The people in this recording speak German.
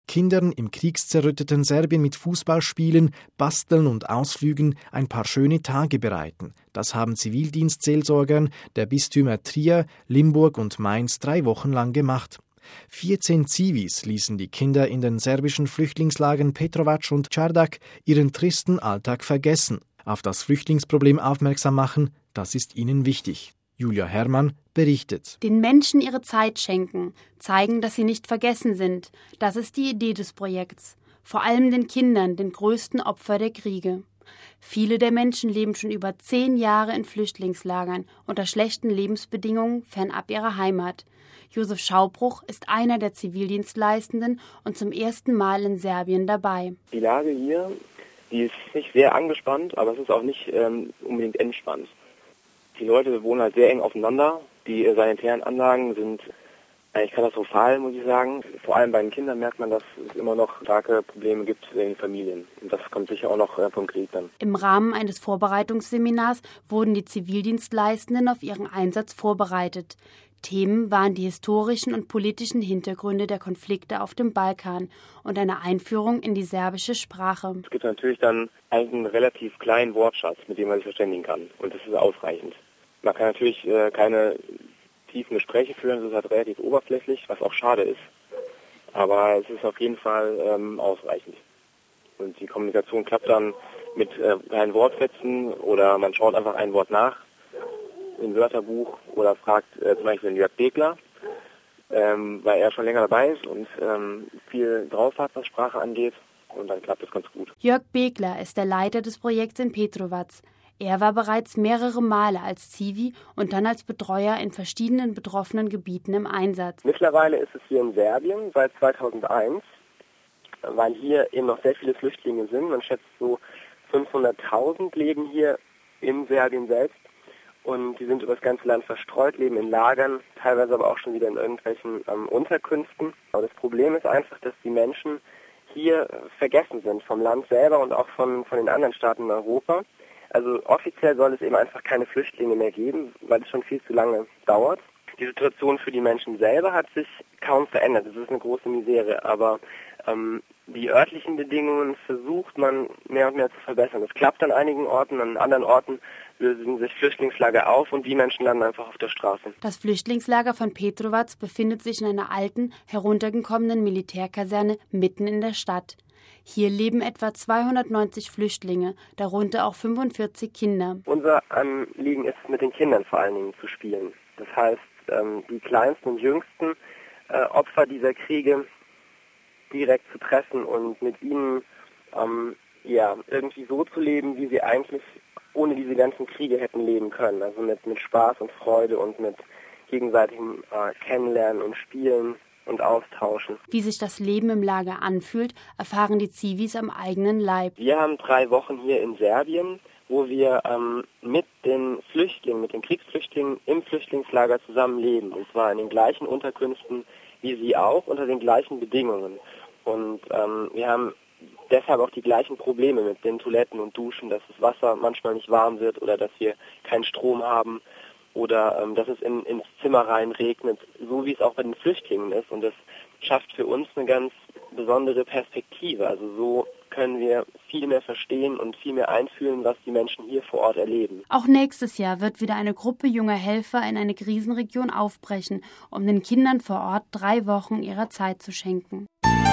Kindern im kriegszerrütteten Serbien mit Fußballspielen, Basteln und Ausflügen ein paar schöne Tage bereiten. Das haben Zivildienstseelsorgern der Bistümer Trier, Limburg und Mainz 3 Wochen lang gemacht. 14 Zivis ließen die Kinder in den serbischen Flüchtlingslagern Petrovac und Čardak ihren tristen Alltag vergessen, auf das Flüchtlingsproblem aufmerksam machen, das ist ihnen wichtig. Julia Herrmann berichtet. Den Menschen ihre Zeit schenken, zeigen, dass sie nicht vergessen sind. Das ist die Idee des Projekts. Vor allem den Kindern, den größten Opfer der Kriege. Viele der Menschen leben schon über 10 Jahre in Flüchtlingslagern unter schlechten Lebensbedingungen fernab ihrer Heimat. Josef Schaubruch ist einer der Zivildienstleistenden und zum ersten Mal in Serbien dabei. Die Lage hier, die ist nicht sehr angespannt, aber es ist auch nicht unbedingt entspannt. Die Leute wohnen halt sehr eng aufeinander. Die sanitären Anlagen sind eigentlich katastrophal, muss ich sagen. Vor allem bei den Kindern merkt man, dass es immer noch starke Probleme gibt in den Familien. Und das kommt sicher auch noch vom Krieg dann. Im Rahmen eines Vorbereitungsseminars wurden die Zivildienstleistenden auf ihren Einsatz vorbereitet. Themen waren die historischen und politischen Hintergründe der Konflikte auf dem Balkan und eine Einführung in die serbische Sprache. Es gibt natürlich dann einen relativ kleinen Wortschatz, mit dem man sich verständigen kann. Und das ist ausreichend. Man kann natürlich keine tiefen Gespräche führen, das ist halt relativ oberflächlich, was auch schade ist. Aber es ist auf jeden Fall ausreichend. Und die Kommunikation klappt dann mit kleinen Wortsätzen oder man schaut einfach ein Wort nach im Wörterbuch oder fragt zum Beispiel den Jörg Begler, weil er schon länger dabei ist und viel drauf hat, was Sprache angeht. Und dann klappt das ganz gut. Jörg Begler ist der Leiter des Projekts in Petrovac. Er war bereits mehrere Male als Zivi und dann als Betreuer in verschiedenen betroffenen Gebieten im Einsatz. Mittlerweile ist es hier in Serbien seit 2001, weil hier eben noch sehr viele Flüchtlinge sind. Man schätzt so 500.000 leben hier in Serbien selbst. Und die sind über das ganze Land verstreut, leben in Lagern, teilweise aber auch schon wieder in irgendwelchen Unterkünften. Aber das Problem ist einfach, dass die Menschen hier vergessen sind vom Land selber und auch von den anderen Staaten in Europa. Also offiziell soll es eben einfach keine Flüchtlinge mehr geben, weil es schon viel zu lange dauert. Die Situation für die Menschen selber hat sich kaum verändert. Das ist eine große Misere, aber die örtlichen Bedingungen versucht man mehr und mehr zu verbessern. Das klappt an einigen Orten, an anderen Orten lösen sich Flüchtlingslager auf und die Menschen landen einfach auf der Straße. Das Flüchtlingslager von Petrovac befindet sich in einer alten, heruntergekommenen Militärkaserne mitten in der Stadt. Hier leben etwa 290 Flüchtlinge, darunter auch 45 Kinder. Unser Anliegen ist, mit den Kindern vor allen Dingen zu spielen. Das heißt, die kleinsten und jüngsten Opfer dieser Kriege direkt zu treffen und mit ihnen irgendwie so zu leben, wie sie eigentlich ohne diese ganzen Kriege hätten leben können. Also mit Spaß und Freude und mit gegenseitigem Kennenlernen und Spielen und Austauschen. Wie sich das Leben im Lager anfühlt, erfahren die Zivis am eigenen Leib. Wir haben 3 Wochen hier in Serbien, wo wir mit den Flüchtlingen, mit den Kriegsflüchtlingen im Flüchtlingslager zusammenleben. Und zwar in den gleichen Unterkünften wie sie auch, unter den gleichen Bedingungen. Und wir haben deshalb auch die gleichen Probleme mit den Toiletten und Duschen, dass das Wasser manchmal nicht warm wird oder dass wir keinen Strom haben oder dass es ins Zimmer rein regnet, so wie es auch bei den Flüchtlingen ist. Und das schafft für uns eine ganz besondere Perspektive. Also so können wir viel mehr verstehen und viel mehr einfühlen, was die Menschen hier vor Ort erleben. Auch nächstes Jahr wird wieder eine Gruppe junger Helfer in eine Krisenregion aufbrechen, um den Kindern vor Ort 3 Wochen ihrer Zeit zu schenken.